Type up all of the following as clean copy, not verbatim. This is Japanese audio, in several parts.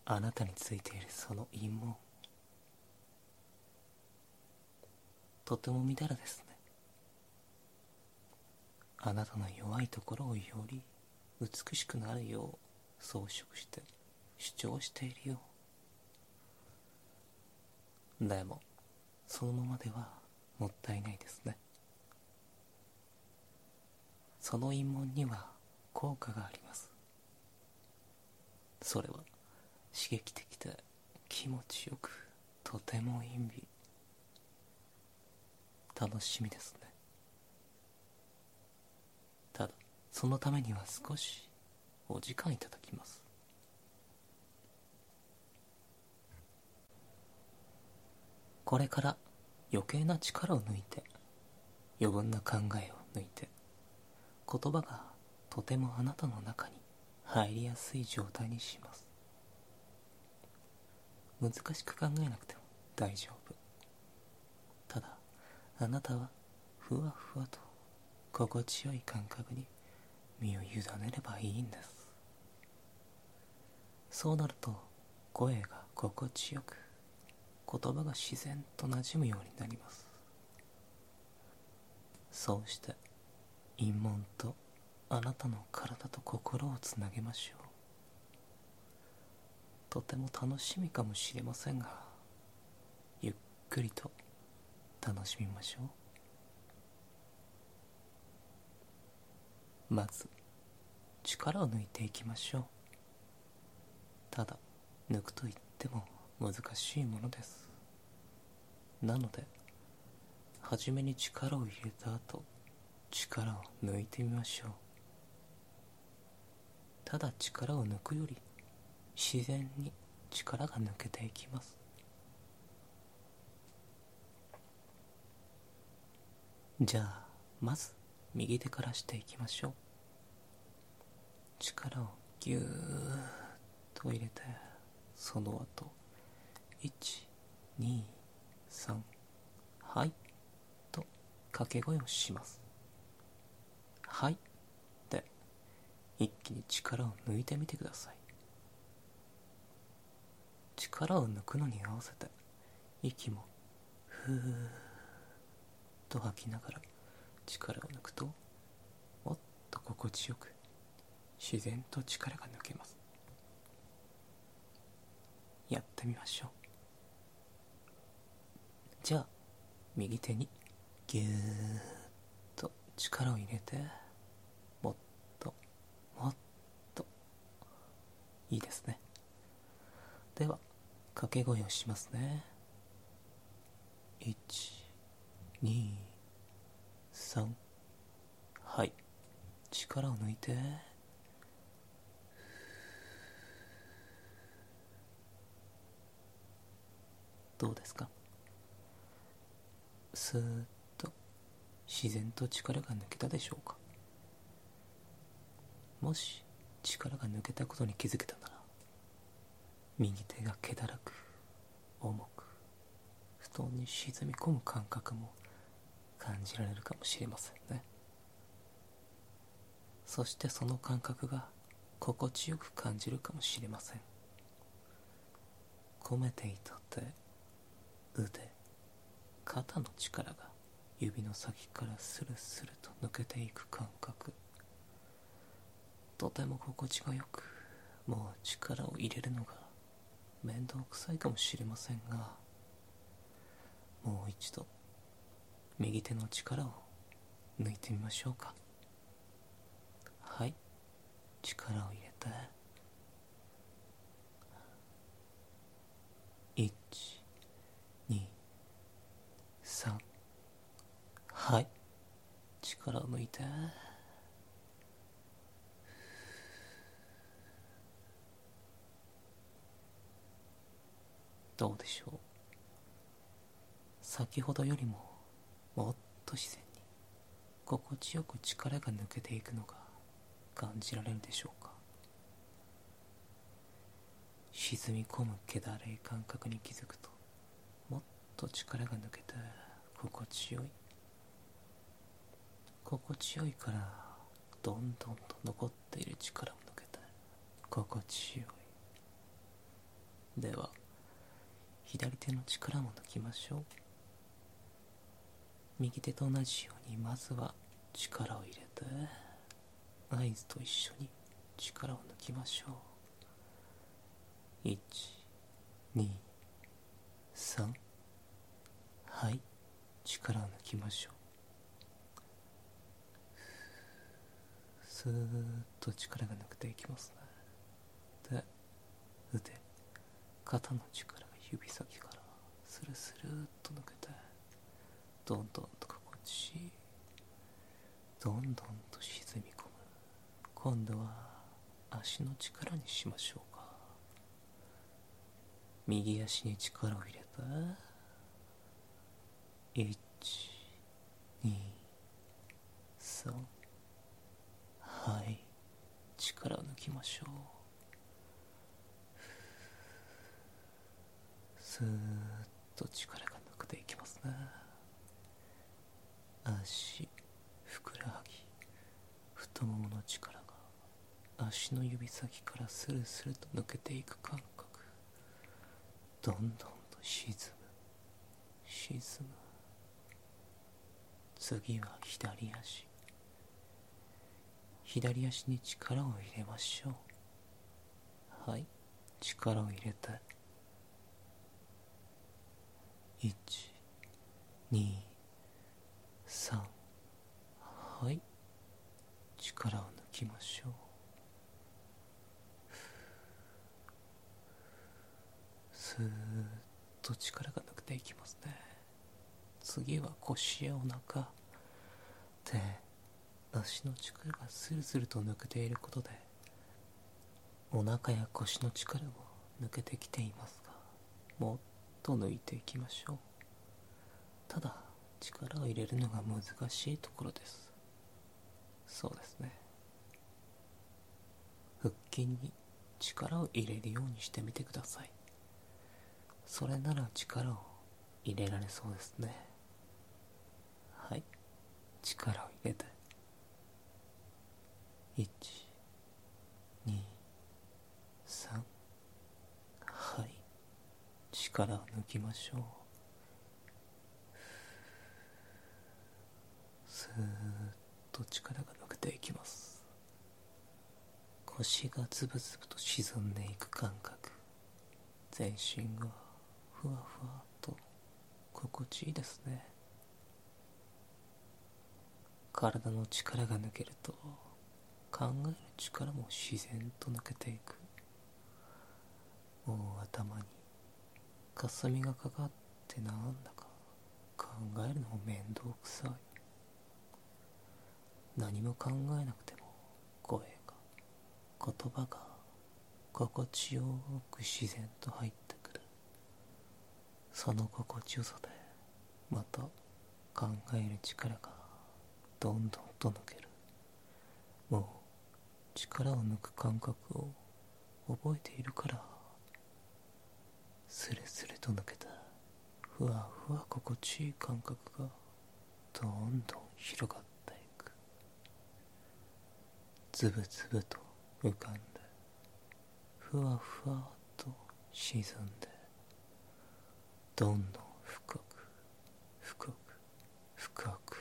あなたについているその陰謀、とてもみだらですね。あなたの弱いところをより美しくなるよう装飾して主張しているよう。でもそのままではもったいないですね。その陰謀には効果があります。それは刺激的で気持ちよく、とても陰美、楽しみですね。ただそのためには少しお時間いただきます。これから余計な力を抜いて、余分な考えを抜いて、言葉がとてもあなたの中に入りやすい状態にします。難しく考えなくても大丈夫。ただあなたはふわふわと心地よい感覚に身を委ねればいいんです。そうなると声が心地よく、言葉が自然と馴染むようになります。そうして陰門とあなたの体と心をつなげましょう。とても楽しみかもしれませんが、ゆっくりと楽しみましょう。まず力を抜いていきましょう。ただ抜くと言っても難しいものです。なので初めに力を入れた後、力を抜いてみましょう。ただ力を抜くより自然に力が抜けていきます。じゃあまず右手からしていきましょう。力をぎゅーっと入れて、その後1、2、3、はいと掛け声をします。はいで一気に力を抜いてみてください。力を抜くのに合わせて息もふーっと吐きながら力を抜くと、もっと心地よく自然と力が抜けます。やってみましょう。じゃあ右手にぎゅーっと力を入れて、もっともっと、いいですね。では掛け声をしますね。1、2、3、はい。力を抜いて、どうですか？スーッと自然と力が抜けたでしょうか？もし力が抜けたことに気づけたなら、右手が気だらく重く布団に沈み込む感覚も感じられるかもしれませんね。そしてその感覚が心地よく感じるかもしれません。込めていた手、腕、肩の力が指の先からスルスルと抜けていく感覚、とても心地がよく、もう力を入れるのが面倒くさいかもしれませんが、もう一度右手の力を抜いてみましょうか。はい。力を入れて、1、2、3、はい。力を抜いて、どうでしょう。先ほどよりももっと自然に心地よく力が抜けていくのが感じられるでしょうか。沈み込む気だれい感覚に気づくと、もっと力が抜けて心地よい。心地よいから、どんどんと残っている力も抜けて心地よい。 では左手の力も抜きましょう。右手と同じようにまずは力を入れて、合図と一緒に力を抜きましょう。1、2、3。はい、力を抜きましょう。スーッと力が抜けていきますね。で、腕、肩の力が指先からスルスルーっと抜けて、どんどんと心地いい、どんどんと沈み込む。今度は足の力にしましょうか。右足に力を入れて、1、2、3。はい、力を抜きましょう。スーッと力が抜けていきますね。足、ふくらはぎ、太ももの力が足の指先からスルスルと抜けていく感覚。どんどんと沈む。次は左足。左足に力を入れましょう。はい、力を入れて、1、2、3。はい、力を抜きましょう。スーッと力が抜けていきますね。次は腰やお腹で、足の力がスルスルと抜けていることで、お腹や腰の力も抜けてきていますが、もっと抜いていきましょう。ただ力を入れるのが難しいところです。そうですね。腹筋に力を入れるようにしてみてください。それなら力を入れられそうですね。はい、力を入れて、1、2、3。はい、力を抜きましょう。スーッと力が抜けていきます。腰がズブズブと沈んでいく感覚、全身がふわふわと心地いいですね。体の力が抜けると、考える力も自然と抜けていく。もう頭に霞がかかってなんだか考えるのも面倒くさい。何も考えなくても声が、言葉が心地よく自然と入ってくる。その心地よさでまた考える力がどんどんと抜ける。もう力を抜く感覚を覚えているから、スルスルと抜けたふわふわ心地いい感覚がどんどん広がっていく。ズブズブと浮かんで、ふわふわと沈んで、どんどん深く深く深く、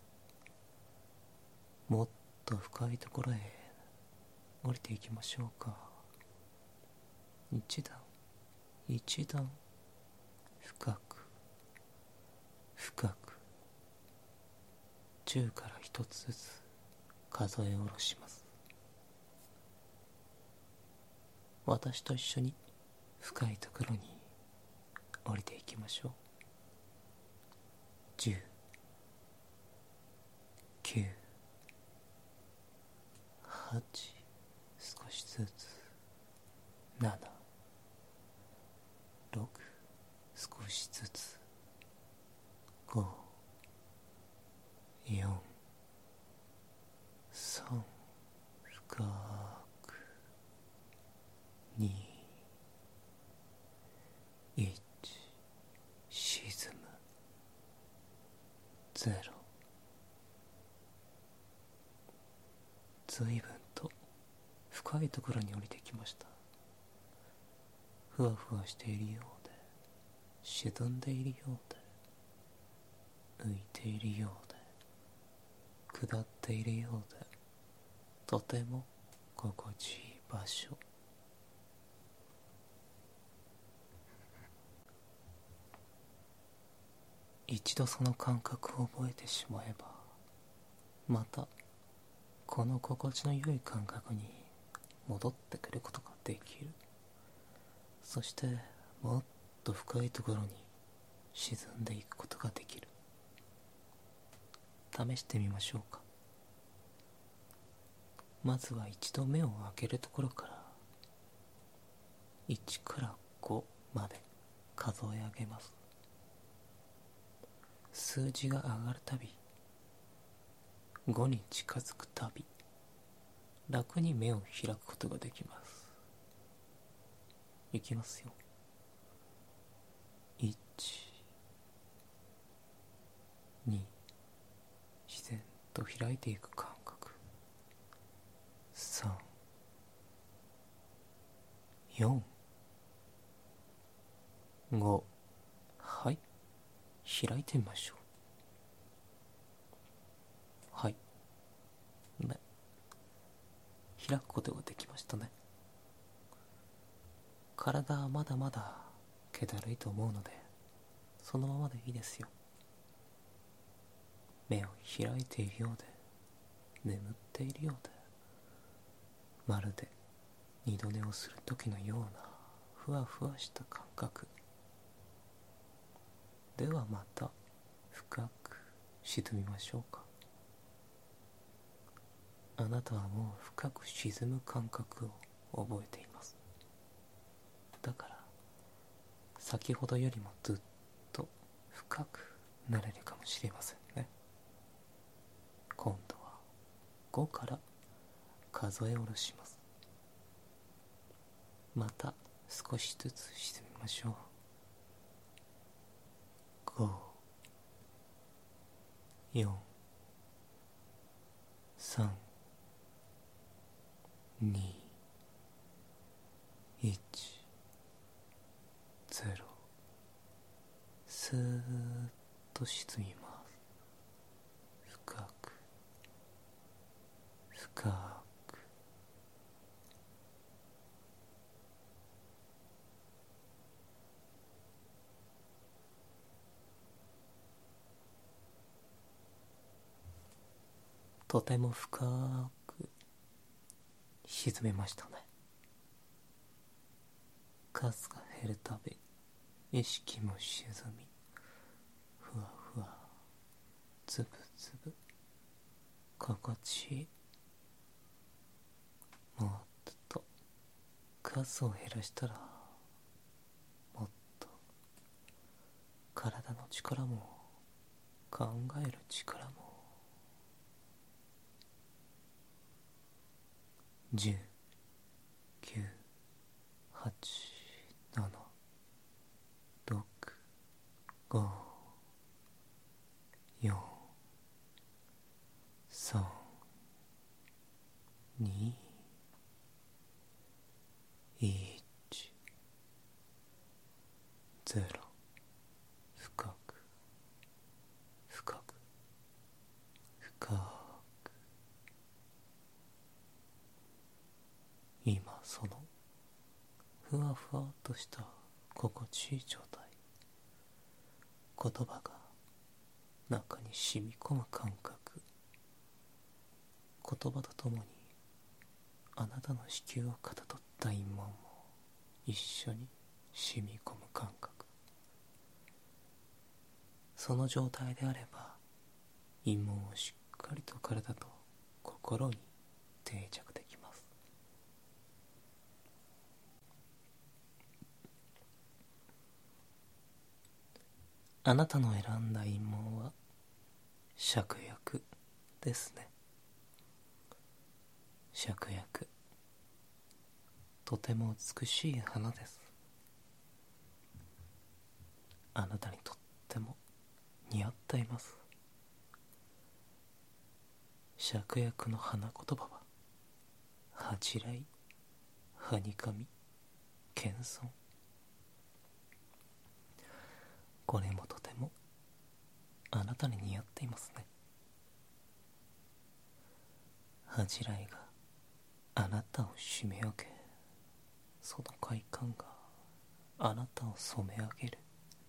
もっと深いところへ降りていきましょうか。一段一段深く深く、10から1つずつ数え下ろします。私と一緒に深いところに降りていきましょう。10、9、8、少しずつ、7、6、少しずつ、5、4、3、深く、2、1、沈む、0。随分と深いところに降りてきました。 ふわふわしているようで、沈んでいるようで、浮いているようで、下っているようで、とても心地いい場所。一度その感覚を覚えてしまえば、またこの心地の良い感覚に戻ってくることができる。そしてもっと深いところに沈んでいくことができる。試してみましょうか。まずは一度目を開けるところから1から5まで数え上げます。数字が上がるたび、5に近づくたび、楽に目を開くことができます。いきますよ。1、2、自然と開いていく感覚。3、4、5、はい、開いてみましょう。はい、目開くことができましたね。体はまだまだ気だるいと思うので、そのままでいいですよ。目を開いているようで、眠っているようで、まるで二度寝をする時のようなふわふわした感覚。ではまた深く沈みましょうか。あなたはもう深く沈む感覚を覚えています。だから先ほどよりもずっと深くなれるかもしれませんね。今度は5から数え下ろします。また少しずつ沈みましょう。5、4、3、2、1、0。スーッと沈みます。深く深く。とても深く沈めましたね。数が減るたび意識も沈み、ふわふわ、つぶつぶ、心地いい。もっと数を減らしたら、もっと体の力も考える力も。10、9、8、7、6、5、4、3、2、1、0。深く深く深く。今そのふわふわとした心地いい状態、言葉が中に染み込む感覚、言葉とともにあなたの子宮をかたどった陰門も一緒に染み込む感覚。その状態であれば、陰門をしっかりと体と心に定着できます。あなたの選んだ陰門は芍薬ですね。芍薬、とても美しい花です。あなたにとっても似合っています。芍薬の花言葉は恥じらい、はにかみ、謙遜、 これもとてもあなたに似合っていますね。恥じらいがあなたを締め上げ、その快感があなたを染め上げる。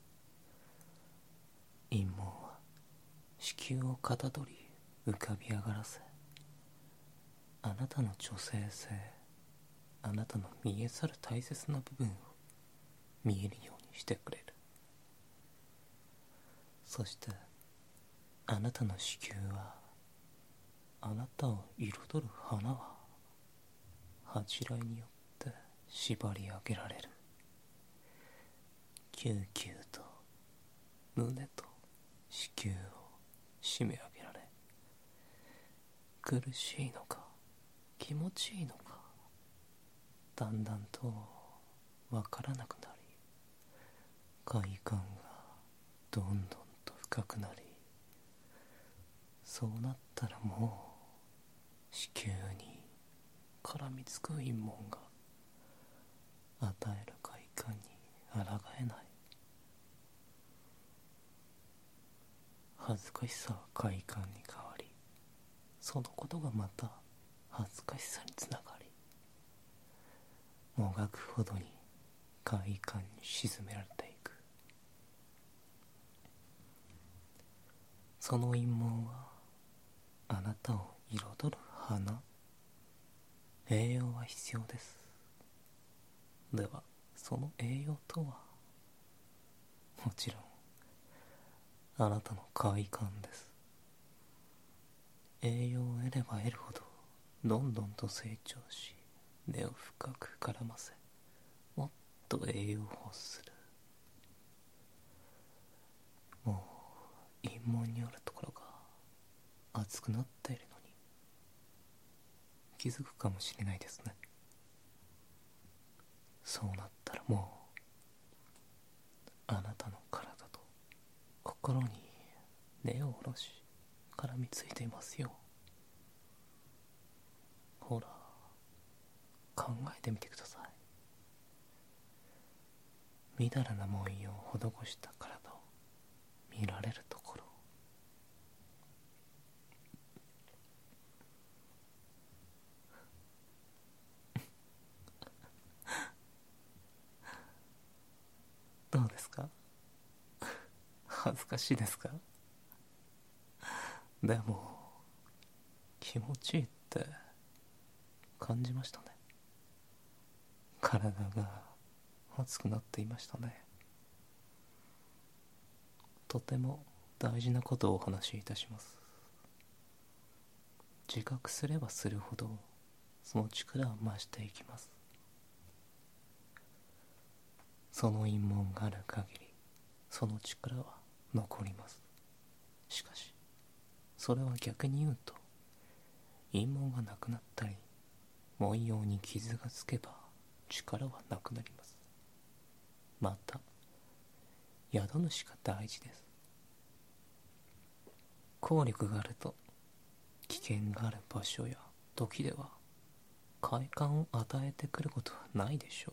陰謀は子宮をかたどり浮かび上がらせ、あなたの女性性、あなたの見えざる大切な部分を見えるようにしてくれる。そしてあなたの子宮はあなたを彩る花は恥じらいによって縛り上げられる。キューキューと胸と子宮を締め上げられ、苦しいのか気持ちいいのかだんだんとわからなくなり、快感がどんどんと深くなり、そうなったらもう子宮に絡みつく陰紋が与える快感に抗えない。恥ずかしさは快感に変わり、そのことがまた恥ずかしさにつながり、もがくほどに快感に沈められていく。その陰謀はあなたを彩る花。栄養は必要です。ではその栄養とは、もちろんあなたの快感です。栄養を得れば得るほどどんどんと成長し、根を深く絡ませ、もっと栄養を欲する。もう陰謀によるところが熱くなっているのに気づくかもしれないですね。そうなったらもうあなたの体と心に根を下ろし絡みついていますよ。ほら考えてみてください。みだらな文様を施した体を見られるところ。どうですか？恥ずかしいですか？でも気持ちいいって感じましたね。体が熱くなっていましたね。とても大事なことをお話しいたします。自覚すればするほどその力は増していきます。その陰謀がある限りその力は残ります。しかしそれは逆に言うと、陰謀がなくなったり文様に傷がつけば力はなくなります。また宿主が大事です。効力があると危険がある場所や時では快感を与えてくることはないでしょ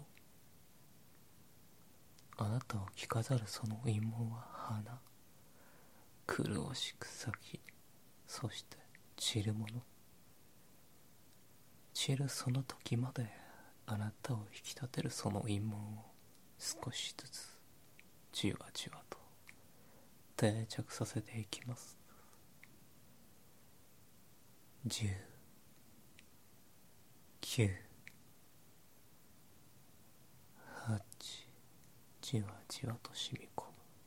う。あなたを着飾るその陰謀は花、麗しく咲き、そして散るもの。散るその時まであなたを引き立てるその陰謀を少しずつじわじわと定着させていきます。10、9、8、じわじわと染み込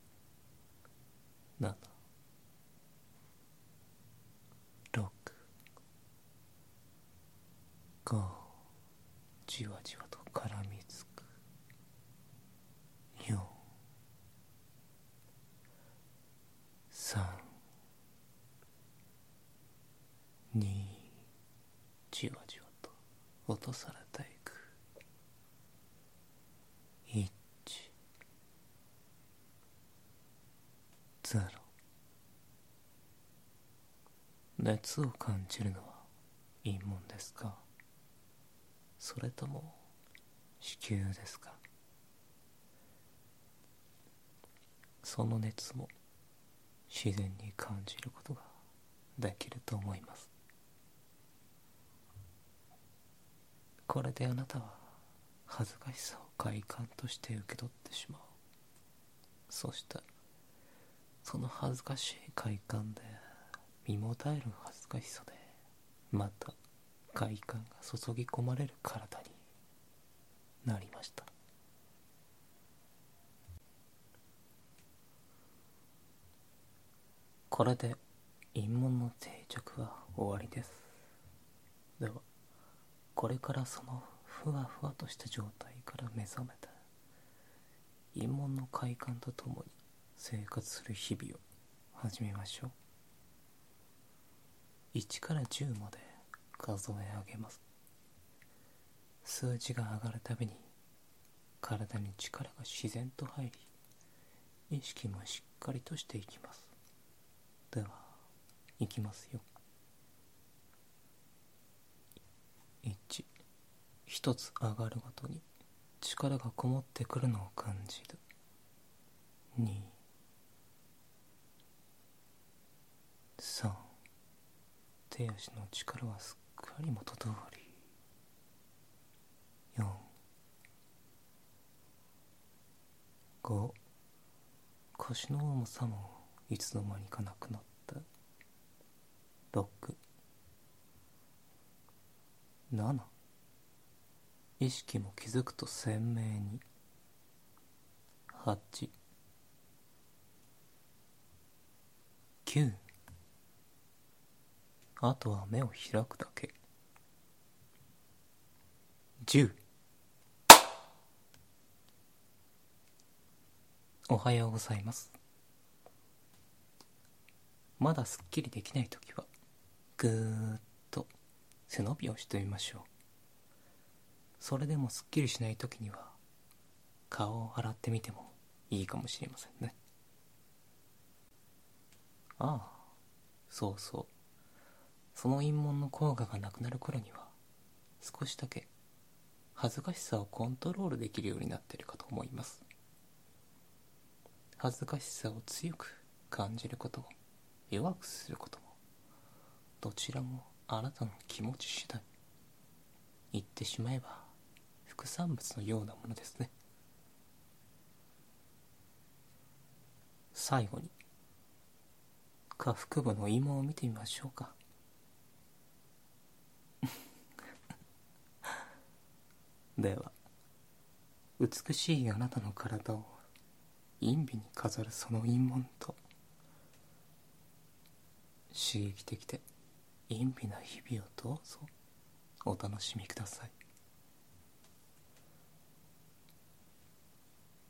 む。7、6、5、じわじわと絡みつく。4、3、2、じわじわと落とされていく。1、0。熱を感じるのは陰謀ですか？それとも子宮ですか？ その熱も自然に感じることができると思います。これであなたは恥ずかしさを快感として受け取ってしまう。そしてその恥ずかしい快感で身もたえる恥ずかしさでまた快感が注ぎ込まれる体になりました。これで陰門の定着は終わりです。ではこれからそのふわふわとした状態から目覚めて陰門の快感とともに生活する日々を始めましょう。1から10まで数え上げます。数字が上がるたびに体に力が自然と入り意識もしっかりとしていきます。では、いきますよ。1、一つ上がるごとに力がこもってくるのを感じる。2、3、手足の力はすっかり元通り。4、5、腰の重さもいつの間にかなくなった。6、7、意識も気づくと鮮明に。8、9、あとは目を開くだけ。10、おはようございます。まだすっきりできないときはぐーっと背伸びをしてみましょう。それでもすっきりしないときには顔を洗ってみてもいいかもしれませんね。ああ、そうそう。その陰門の効果がなくなる頃には少しだけ恥ずかしさをコントロールできるようになっているかと思います。恥ずかしさを強く感じることも弱くすることもどちらもあなたの気持ち次第。言ってしまえば副産物のようなものですね。最後に下腹部の陰門を見てみましょうか。では美しいあなたの体を陰美に飾るその陰門と刺激的で陰美な日々をどうぞお楽しみください。